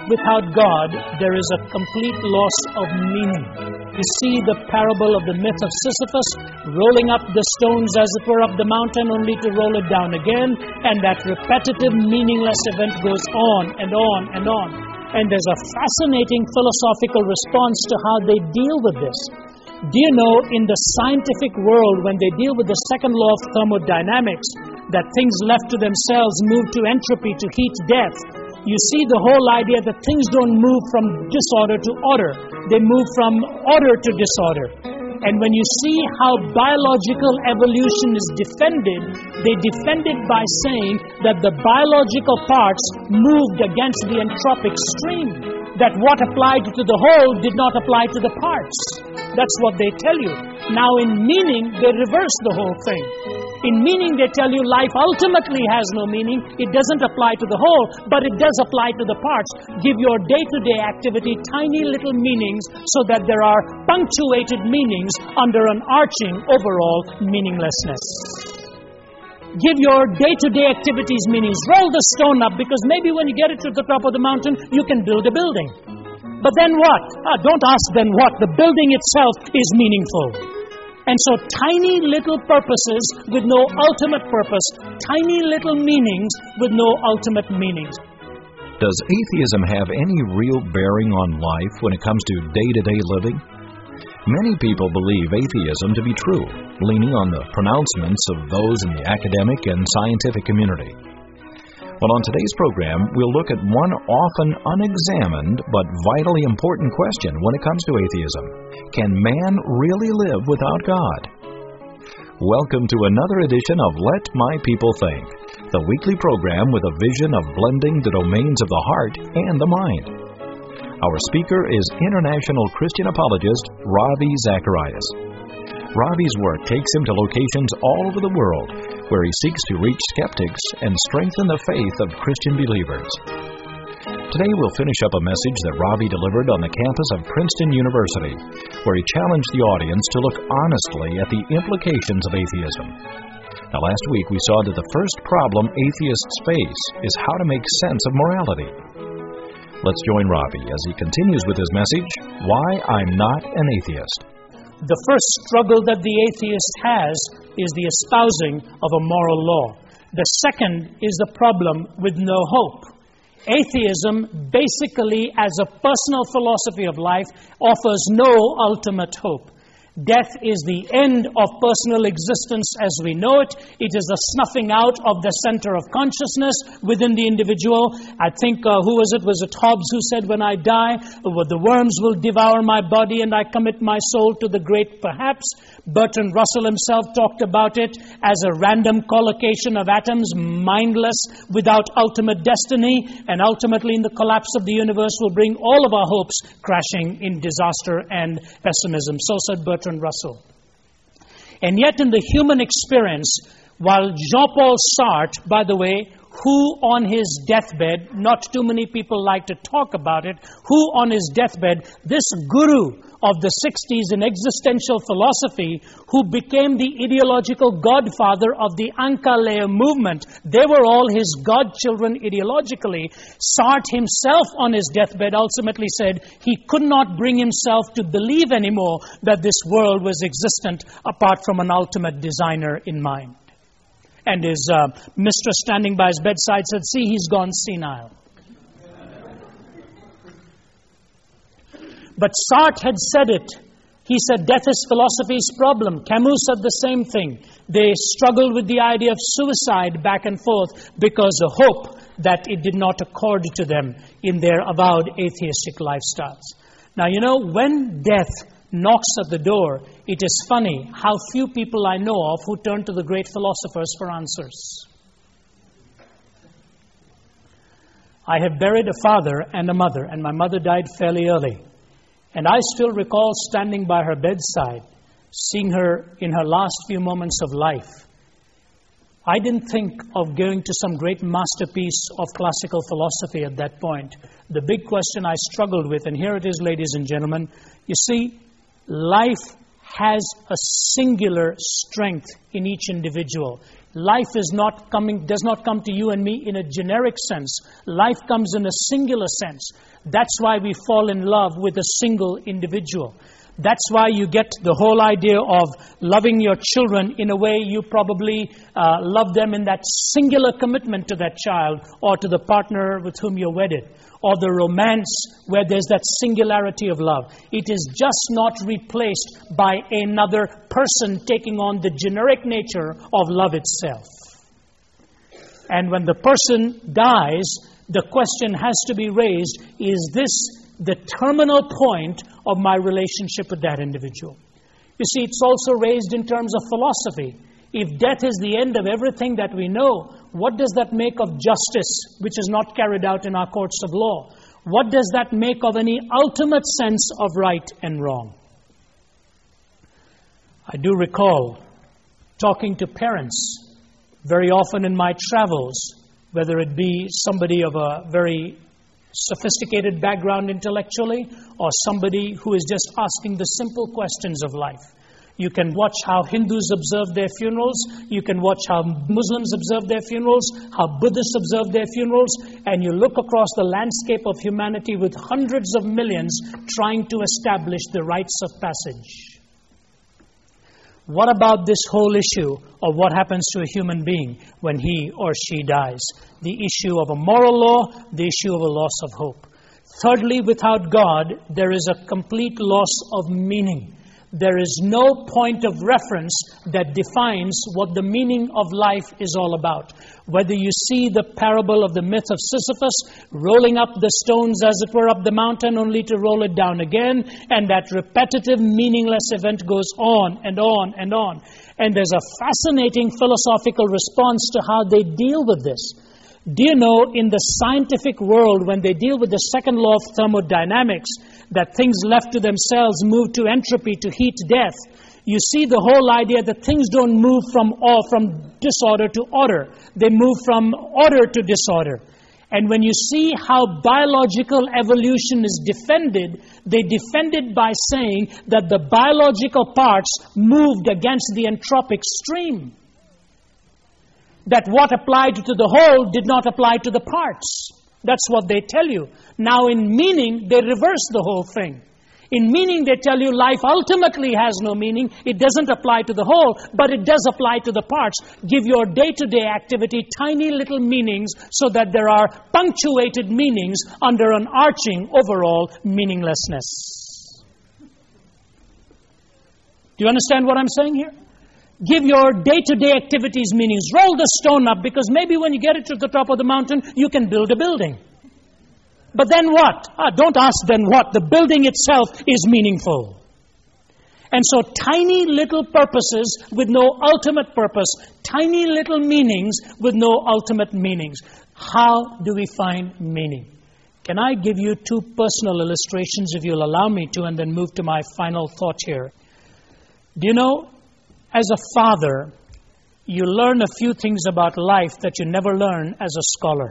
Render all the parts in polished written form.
without God, there is a complete loss of meaning. You see the parable of the myth of Sisyphus, rolling up the stones as it were up the mountain, only to roll it down again, and that repetitive, meaningless event goes on and on and on. And there's a fascinating philosophical response to how they deal with this. Do you know, in the scientific world, when they deal with the second law of thermodynamics, that things left to themselves move to entropy, to heat, death, you see the whole idea that things don't move from disorder to order. They move from order to disorder. And when you see how biological evolution is defended, they defend it by saying that the biological parts moved against the entropic stream. That what applied to the whole did not apply to the parts. That's what they tell you. Now in meaning, they reverse the whole thing. In meaning, they tell you life ultimately has no meaning. It doesn't apply to the whole, but it does apply to the parts. Give your day-to-day activity tiny little meanings so that there are punctuated meanings under an arching overall meaninglessness. Give your day-to-day activities meanings. Roll the stone up, because maybe when you get it to the top of the mountain, you can build a building. But then what? Don't ask then what. The building itself is meaningful. And so tiny little purposes with no ultimate purpose, tiny little meanings with no ultimate meanings. Does atheism have any real bearing on life when it comes to day-to-day living? Many people believe atheism to be true, leaning on the pronouncements of those in the academic and scientific community. Well, on today's program, we'll look at one often unexamined but vitally important question when it comes to atheism. Can man really live without God? Welcome to another edition of Let My People Think, the weekly program with a vision of blending the domains of the heart and the mind. Our speaker is international Christian apologist Ravi Zacharias. Ravi's work takes him to locations all over the world where he seeks to reach skeptics and strengthen the faith of Christian believers. Today we'll finish up a message that Ravi delivered on the campus of Princeton University, where he challenged the audience to look honestly at the implications of atheism. Now, last week we saw that the first problem atheists face is how to make sense of morality. Let's join Ravi as he continues with his message, Why I'm Not an Atheist. The first struggle that the atheist has is the espousing of a moral law. The second is the problem with no hope. Atheism, basically as a personal philosophy of life, offers no ultimate hope. Death is the end of personal existence as we know it. It is the snuffing out of the center of consciousness within the individual. I think, who was it? Was it Hobbes who said, when I die, the worms will devour my body and I commit my soul to the great perhaps? Bertrand Russell himself talked about it as a random collocation of atoms, mindless, without ultimate destiny, and ultimately in the collapse of the universe will bring all of our hopes crashing in disaster and pessimism. So said Bertrand Russell. And yet in the human experience, while Jean-Paul Sartre, by the way, who on his deathbed, not too many people like to talk about it, who on his deathbed, this guru of the 60s in existential philosophy, who became the ideological godfather of the Ankalea movement, they were all his godchildren ideologically. Sartre himself on his deathbed ultimately said he could not bring himself to believe anymore that this world was existent apart from an ultimate designer in mind. And his mistress standing by his bedside said, see, he's gone senile. But Sartre had said it. He said, death is philosophy's problem. Camus said the same thing. They struggled with the idea of suicide back and forth because of hope that it did not accord to them in their avowed atheistic lifestyles. Now, you know, when death knocks at the door, it is funny how few people I know of who turn to the great philosophers for answers. I have buried a father and a mother, and my mother died fairly early. And I still recall standing by her bedside, seeing her in her last few moments of life. I didn't think of going to some great masterpiece of classical philosophy at that point. The big question I struggled with, and here it is, ladies and gentlemen, you see, life has a singular strength in each individual. Life does not come to you and me in a generic sense. Life comes in a singular sense. That's why we fall in love with a single individual. That's why you get the whole idea of loving your children in a way you probably love them in that singular commitment to that child or to the partner with whom you're wedded, or the romance where there's that singularity of love. It is just not replaced by another person taking on the generic nature of love itself. And when the person dies, the question has to be raised, is this the terminal point of my relationship with that individual? You see, it's also raised in terms of philosophy. If death is the end of everything that we know, what does that make of justice, which is not carried out in our courts of law? What does that make of any ultimate sense of right and wrong? I do recall talking to parents very often in my travels, whether it be somebody of a very sophisticated background intellectually or somebody who is just asking the simple questions of life. You can watch how Hindus observe their funerals. You can watch how Muslims observe their funerals, how Buddhists observe their funerals, and you look across the landscape of humanity with hundreds of millions trying to establish the rites of passage. What about this whole issue of what happens to a human being when he or she dies? The issue of a moral law, the issue of a loss of hope. Thirdly, without God, there is a complete loss of meaning. There is no point of reference that defines what the meaning of life is all about. Whether you see the parable of the myth of Sisyphus, rolling up the stones as it were up the mountain only to roll it down again, and that repetitive, meaningless event goes on and on and on. And there's a fascinating philosophical response to how they deal with this. Do you know, in the scientific world, when they deal with the second law of thermodynamics, that things left to themselves move to entropy, to heat, death, you see the whole idea that things don't move from disorder to order. They move from order to disorder. And when you see how biological evolution is defended, they defend it by saying that the biological parts moved against the entropic stream. That what applied to the whole did not apply to the parts. That's what they tell you. Now in meaning, they reverse the whole thing. In meaning, they tell you life ultimately has no meaning. It doesn't apply to the whole, but it does apply to the parts. Give your day-to-day activity tiny little meanings so that there are punctuated meanings under an arching overall meaninglessness. Do you understand what I'm saying here? Give your day-to-day activities meanings. Roll the stone up, because maybe when you get it to the top of the mountain, you can build a building. But then what? Don't ask then what. The building itself is meaningful. And so tiny little purposes with no ultimate purpose, tiny little meanings with no ultimate meanings. How do we find meaning? Can I give you two personal illustrations, if you'll allow me to, and then move to my final thought here? Do you know, as a father, you learn a few things about life that you never learn as a scholar.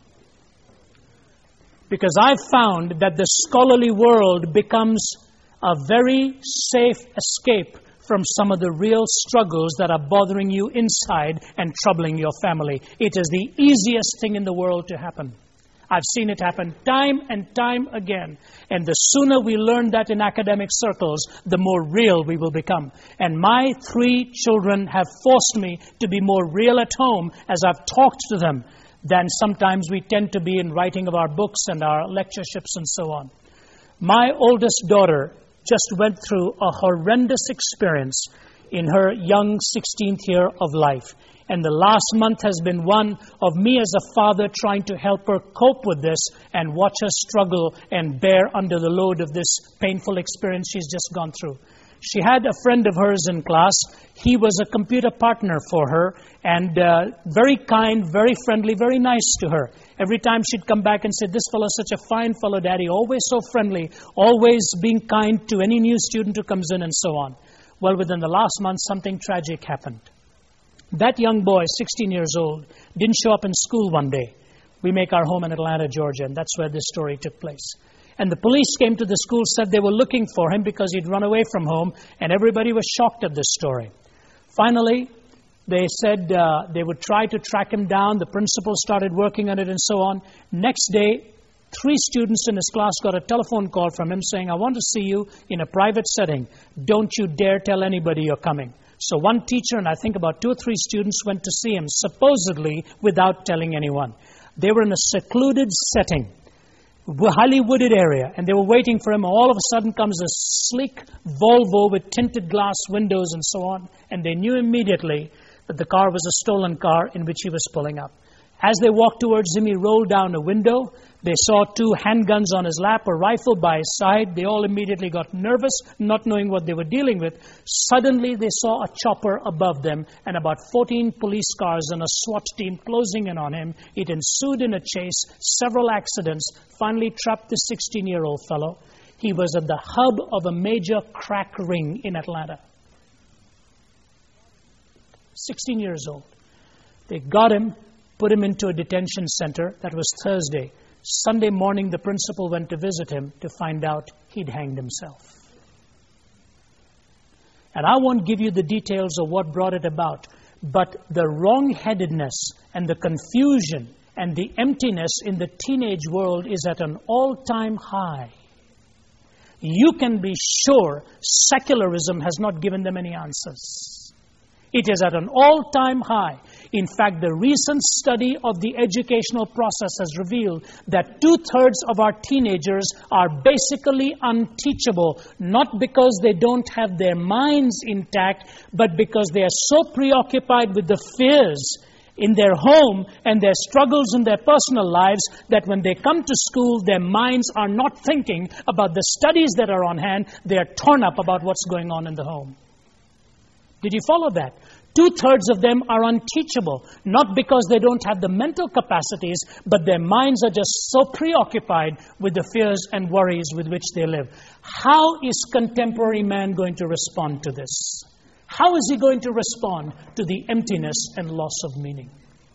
Because I've found that the scholarly world becomes a very safe escape from some of the real struggles that are bothering you inside and troubling your family. It is the easiest thing in the world to happen. I've seen it happen time and time again. And the sooner we learn that in academic circles, the more real we will become. And my 3 children have forced me to be more real at home as I've talked to them than sometimes we tend to be in writing of our books and our lectureships and so on. My oldest daughter just went through a horrendous experience in her young 16th year of life. And the last month has been one of me as a father trying to help her cope with this and watch her struggle and bear under the load of this painful experience she's just gone through. She had a friend of hers in class. He was a computer partner for her and very kind, very friendly, very nice to her. Every time she'd come back and say, "This fellow's such a fine fellow, Daddy, always so friendly, always being kind to any new student who comes in," and so on. Well, within the last month, something tragic happened. That young boy, 16 years old, didn't show up in school one day. We make our home in Atlanta, Georgia, and that's where this story took place. And the police came to the school, said they were looking for him because he'd run away from home, and everybody was shocked at this story. Finally, they said they would try to track him down. The principal started working on it and so on. Next day, 3 students in his class got a telephone call from him saying, I want to see you in a private setting. Don't you dare tell anybody you're coming. So one teacher and I think about 2 or 3 students went to see him, supposedly without telling anyone. They were in a secluded setting, highly wooded area, and they were waiting for him. All of a sudden comes a sleek Volvo with tinted glass windows and so on, and they knew immediately that the car was a stolen car in which he was pulling up. As they walked towards him, he rolled down a window. They saw 2 handguns on his lap, a rifle by his side. They all immediately got nervous, not knowing what they were dealing with. Suddenly, they saw a chopper above them and about 14 police cars and a SWAT team closing in on him. It ensued in a chase, several accidents, finally trapped the 16-year-old fellow. He was at the hub of a major crack ring in Atlanta. 16 years old. They got him, put him into a detention center. That was Thursday. Sunday morning, the principal went to visit him to find out he'd hanged himself. And I won't give you the details of what brought it about, but the wrong-headedness and the confusion and the emptiness in the teenage world is at an all-time high. You can be sure secularism has not given them any answers. It is at an all-time high. In fact, the recent study of the educational process has revealed that 2/3 of our teenagers are basically unteachable, not because they don't have their minds intact, but because they are so preoccupied with the fears in their home and their struggles in their personal lives that when they come to school, their minds are not thinking about the studies that are on hand. They are torn up about what's going on in the home. Did you follow that? 2/3 of them are unteachable, not because they don't have the mental capacities, but their minds are just so preoccupied with the fears and worries with which they live. How is contemporary man going to respond to this? How is he going to respond to the emptiness and loss of meaning?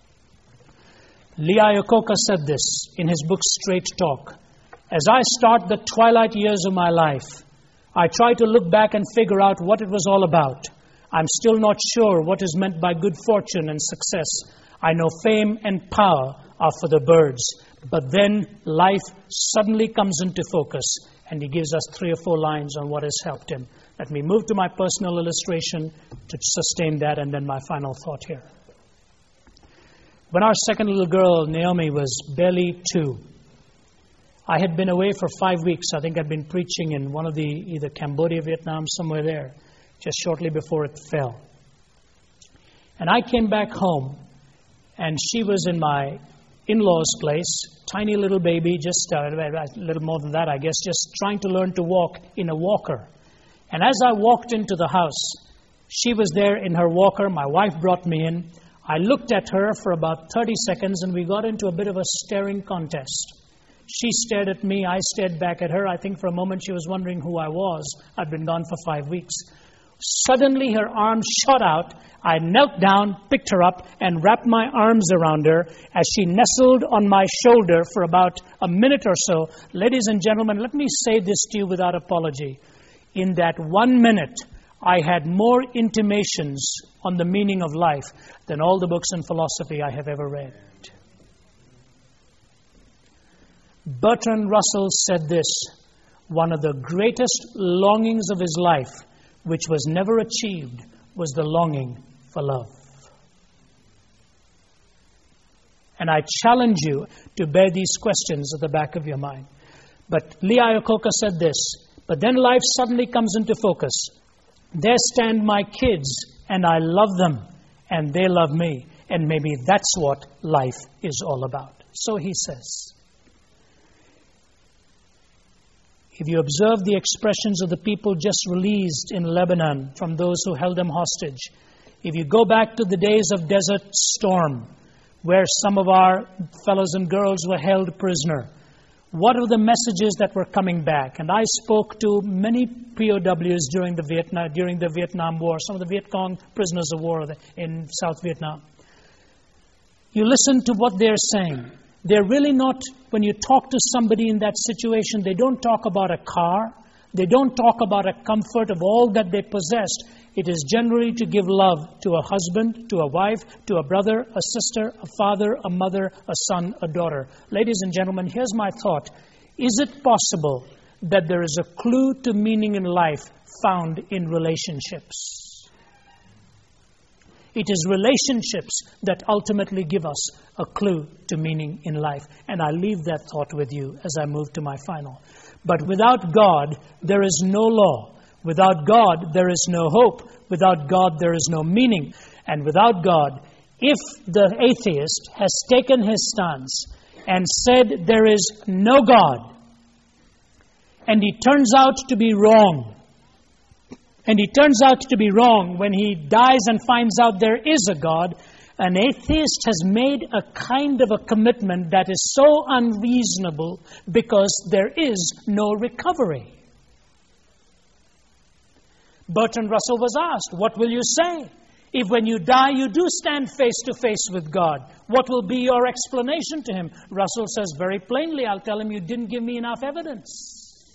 Lee Iacocca said this in his book Straight Talk. As I start the twilight years of my life, I try to look back and figure out what it was all about. I'm still not sure what is meant by good fortune and success. I know fame and power are for the birds. But then life suddenly comes into focus, and he gives us 3 or 4 lines on what has helped him. Let me move to my personal illustration to sustain that, and then my final thought here. When our second little girl, Naomi, was barely 2, I had been away for 5 weeks. I think I'd been preaching in one of the, either Cambodia, Vietnam, somewhere there, just shortly before it fell. And I came back home, and she was in my in-laws' place, tiny little baby, just a little more than that, I guess, just trying to learn to walk in a walker. And as I walked into the house, she was there in her walker. My wife brought me in. I looked at her for about 30 seconds, and we got into a bit of a staring contest. She stared at me. I stared back at her. I think for a moment she was wondering who I was. I'd been gone for 5 weeks. Suddenly her arms shot out. I knelt down, picked her up, and wrapped my arms around her as she nestled on my shoulder for about a minute or so. Ladies and gentlemen, let me say this to you without apology. In that 1 minute, I had more intimations on the meaning of life than all the books in philosophy I have ever read. Bertrand Russell said this: one of the greatest longings of his life, which was never achieved, was the longing for love. And I challenge you to bear these questions at the back of your mind. But Lee Iacocca said this: but then life suddenly comes into focus. There stand my kids, and I love them, and they love me. And maybe that's what life is all about. So he says, if you observe the expressions of the people just released in Lebanon from those who held them hostage, if you go back to the days of Desert Storm, where some of our fellows and girls were held prisoner, what are the messages that were coming back? And I spoke to many POWs during the Vietnam War, some of the Viet Cong prisoners of war in South Vietnam. You listen to what they're saying. They're really not, when you talk to somebody in that situation, they don't talk about a car. They don't talk about a comfort of all that they possessed. It is generally to give love to a husband, to a wife, to a brother, a sister, a father, a mother, a son, a daughter. Ladies and gentlemen, here's my thought. Is it possible that there is a clue to meaning in life found in relationships? It is relationships that ultimately give us a clue to meaning in life. And I leave that thought with you as I move to my final. But without God, there is no law. Without God, there is no hope. Without God, there is no meaning. And without God, if the atheist has taken his stance and said there is no God, and he turns out to be wrong, and he turns out to be wrong when he dies and finds out there is a God, an atheist has made a kind of a commitment that is so unreasonable because there is no recovery. Bertrand Russell was asked, what will you say if when you die you do stand face to face with God? What will be your explanation to him? Russell says very plainly, I'll tell him you didn't give me enough evidence.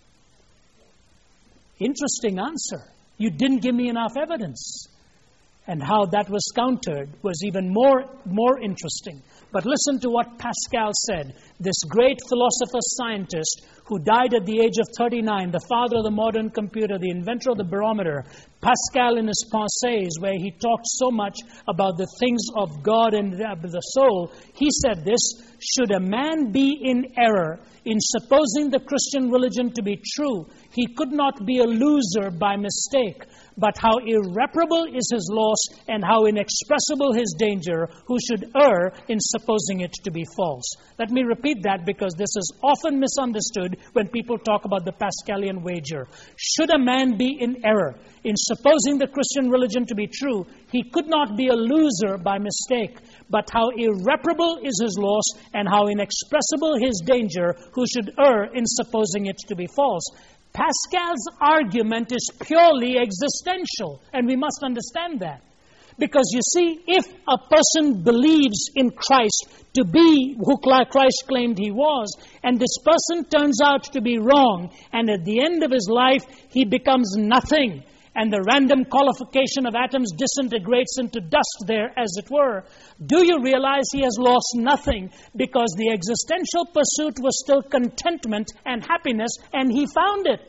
Interesting answer. You didn't give me enough evidence. And how that was countered was even more interesting. But listen to what Pascal said, this great philosopher-scientist who died at the age of 39, the father of the modern computer, the inventor of the barometer. Pascal, in his Pensées, where he talked so much about the things of God and the soul, he said this, should a man be in error in supposing the Christian religion to be true, he could not be a loser by mistake. But how irreparable is his loss and how inexpressible his danger, who should err in supposing it to be false. Let me repeat that because this is often misunderstood when people talk about the Pascalian wager. Should a man be in error in supposing the Christian religion to be true, he could not be a loser by mistake. But how irreparable is his loss and how inexpressible his danger, who should err in supposing it to be false. Pascal's argument is purely existential, and we must understand that. Because you see, if a person believes in Christ to be who Christ claimed he was, and this person turns out to be wrong, and at the end of his life he becomes nothing, and the random qualification of atoms disintegrates into dust there, as it were, do you realize he has lost nothing because the existential pursuit was still contentment and happiness, and he found it?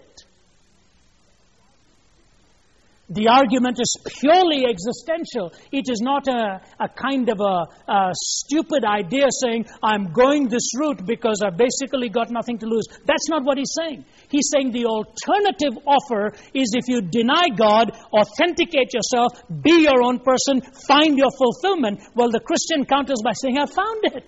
The argument is purely existential. It is not a kind of a stupid idea saying, I'm going this route because I've basically got nothing to lose. That's not what he's saying. He's saying the alternative offer is if you deny God, authenticate yourself, be your own person, find your fulfillment. Well, the Christian counters by saying, I found it.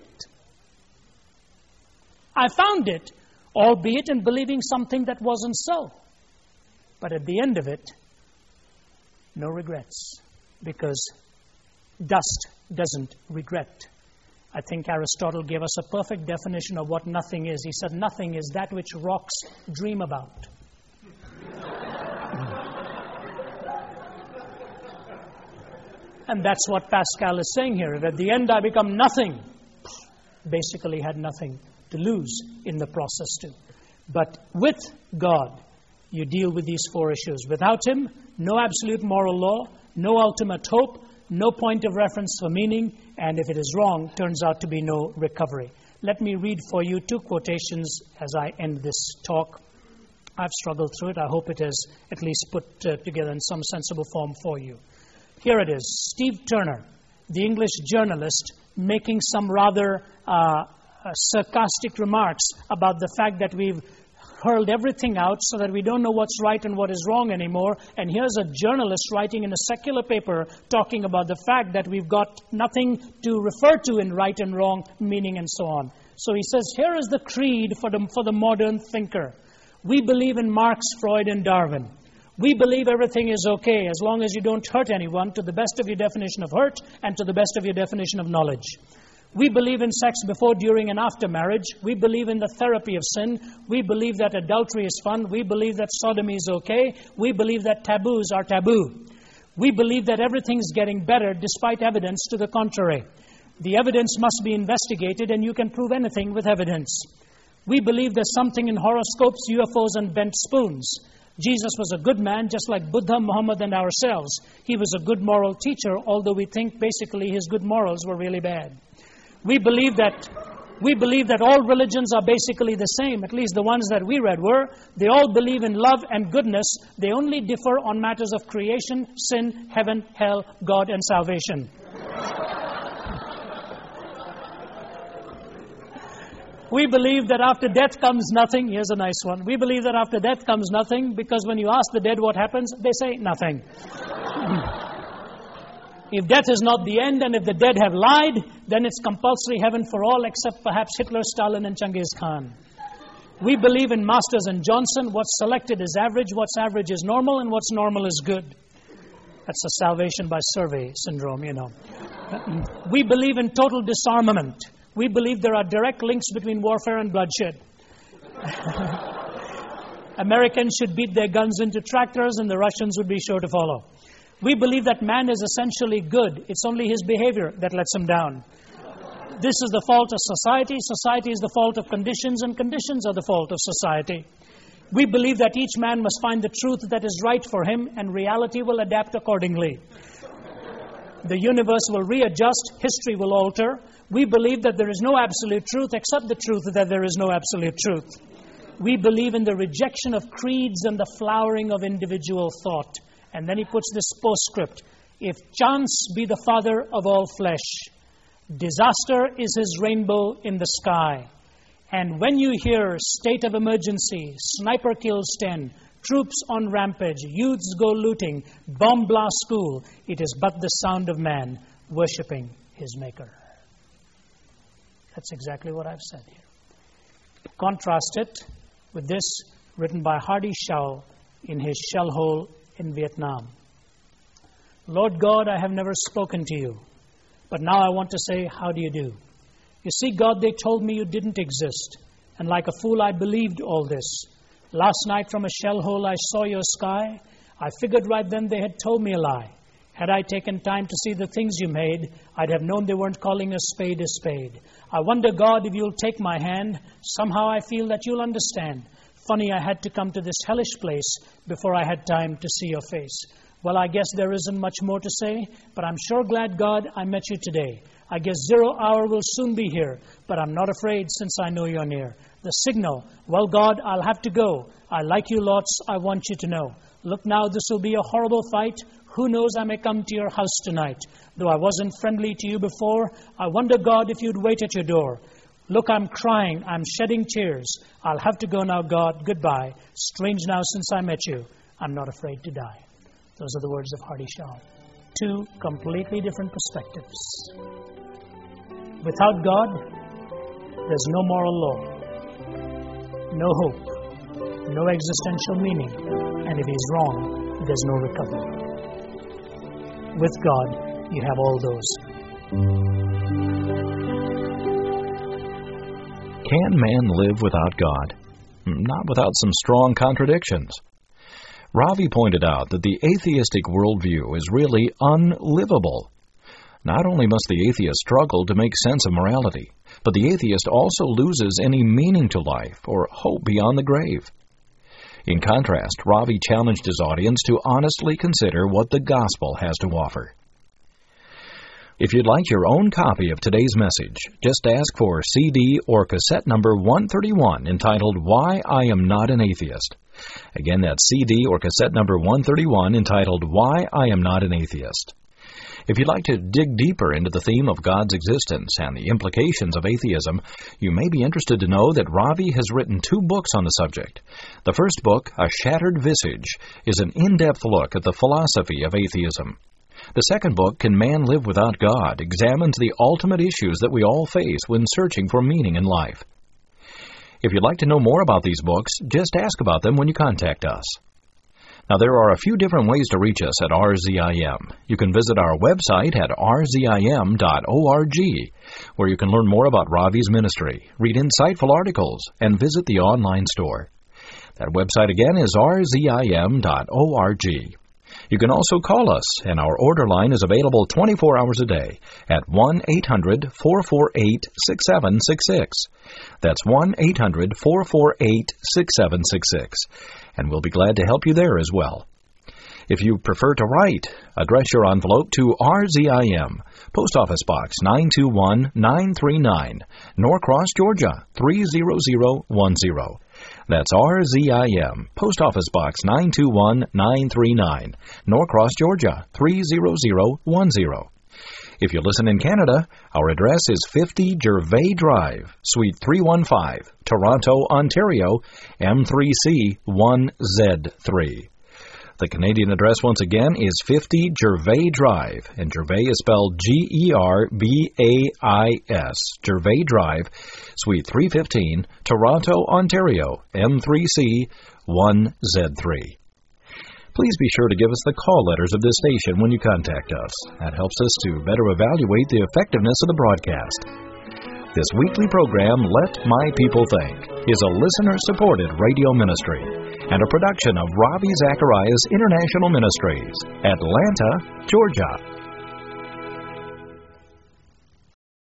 I found it, albeit in believing something that wasn't so. But at the end of it, no regrets, because dust doesn't regret. I think Aristotle gave us a perfect definition of what nothing is. He said, nothing is that which rocks dream about. And that's what Pascal is saying here. If at the end I become nothing, basically had nothing to lose in the process too. But with God, you deal with these four issues. Without Him, no absolute moral law, no ultimate hope, no point of reference for meaning, and if it is wrong, turns out to be no recovery. Let me read for you two quotations as I end this talk. I've struggled through it. I hope it has at least put together in some sensible form for you. Here it is. Steve Turner, the English journalist, making some rather sarcastic remarks about the fact that we've hurled everything out so that we don't know what's right and what is wrong anymore. And here's a journalist writing in a secular paper talking about the fact that we've got nothing to refer to in right and wrong, meaning and so on. So he says, here is the creed for the modern thinker. We believe in Marx, Freud, and Darwin. We believe everything is okay as long as you don't hurt anyone to the best of your definition of hurt and to the best of your definition of knowledge. We believe in sex before, during, and after marriage. We believe in the therapy of sin. We believe that adultery is fun. We believe that sodomy is okay. We believe that taboos are taboo. We believe that everything's getting better despite evidence to the contrary. The evidence must be investigated, and you can prove anything with evidence. We believe there's something in horoscopes, UFOs, and bent spoons. Jesus was a good man, just like Buddha, Muhammad, and ourselves. He was a good moral teacher, although we think basically his good morals were really bad. We believe that all religions are basically the same, at least the ones that we read were. They all believe in love and goodness. They only differ on matters of creation, sin, heaven, hell, God, and salvation. We believe that after death comes nothing. Here's a nice one. We believe that after death comes nothing because when you ask the dead what happens, they say nothing. If death is not the end and if the dead have lied, then it's compulsory heaven for all except perhaps Hitler, Stalin, and Genghis Khan. We believe in Masters and Johnson. What's selected is average, what's average is normal, and what's normal is good. That's the salvation by survey syndrome, you know. We believe in total disarmament. We believe there are direct links between warfare and bloodshed. Americans should beat their guns into tractors and the Russians would be sure to follow. We believe that man is essentially good. It's only his behavior that lets him down. This is the fault of society. Society is the fault of conditions, and conditions are the fault of society. We believe that each man must find the truth that is right for him, and reality will adapt accordingly. The universe will readjust, history will alter. We believe that there is no absolute truth except the truth that there is no absolute truth. We believe in the rejection of creeds and the flowering of individual thought. And then he puts this postscript. If chance be the father of all flesh, disaster is his rainbow in the sky. And when you hear state of emergency, sniper kills 10, troops on rampage, youths go looting, bomb blast school, it is but the sound of man worshipping his maker. That's exactly what I've said here. Contrast it with this written by Hardy Shao in his shell hole in Vietnam. Lord God, I have never spoken to you, but now I want to say, how do you do? You see, God, they told me you didn't exist, and like a fool I believed all this. Last night from a shell hole I saw your sky. I figured right then they had told me a lie. Had I taken time to see the things you made, I'd have known they weren't calling a spade. I wonder, God, if you'll take my hand. Somehow I feel that you'll understand. Funny I had to come to this hellish place before I had time to see your face. Well, I guess there isn't much more to say, but I'm sure glad, God, I met you today. I guess 0 hour will soon be here, but I'm not afraid since I know you're near. The signal, well, God, I'll have to go. I like you lots, I want you to know. Look now, this will be a horrible fight. Who knows, I may come to your house tonight. Though I wasn't friendly to you before, I wonder, God, if you'd wait at your door. Look, I'm crying, I'm shedding tears. I'll have to go now, God, goodbye. Strange now since I met you, I'm not afraid to die. Those are the words of Hardy Shao. Two completely different perspectives. Without God, there's no moral law, no hope, no existential meaning, and if he's wrong, there's no recovery. With God, you have all those. Can man live without God? Not without some strong contradictions. Ravi pointed out that the atheistic worldview is really unlivable. Not only must the atheist struggle to make sense of morality, but the atheist also loses any meaning to life or hope beyond the grave. In contrast, Ravi challenged his audience to honestly consider what the gospel has to offer. If you'd like your own copy of today's message, just ask for CD or cassette number 131 entitled Why I Am Not an Atheist. Again, that's CD or cassette number 131 entitled Why I Am Not an Atheist. If you'd like to dig deeper into the theme of God's existence and the implications of atheism, you may be interested to know that Ravi has written 2 books on the subject. The first book, A Shattered Visage, is an in-depth look at the philosophy of atheism. The second book, Can Man Live Without God?, examines the ultimate issues that we all face when searching for meaning in life. If you'd like to know more about these books, just ask about them when you contact us. Now, there are a few different ways to reach us at RZIM. You can visit our website at rzim.org, where you can learn more about Ravi's ministry, read insightful articles, and visit the online store. That website again is rzim.org. You can also call us, and our order line is available 24 hours a day at 1-800-448-6766. That's 1-800-448-6766, and we'll be glad to help you there as well. If you prefer to write, address your envelope to RZIM, Post Office Box 921939, Norcross, Georgia 30010. That's RZIM, Post Office Box 921939, Norcross, Georgia 30010. If you listen in Canada, our address is 50 Gervais Drive, Suite 315, Toronto, Ontario, M3C 1Z3. The Canadian address, once again, is 50 Gervais Drive, and Gervais is spelled G-E-R-B-A-I-S, Gervais Drive, Suite 315, Toronto, Ontario, M3C 1Z3. Please be sure to give us the call letters of this station when you contact us. That helps us to better evaluate the effectiveness of the broadcast. This weekly program, Let My People Think, is a listener-supported radio ministry and a production of Ravi Zacharias International Ministries, Atlanta, Georgia.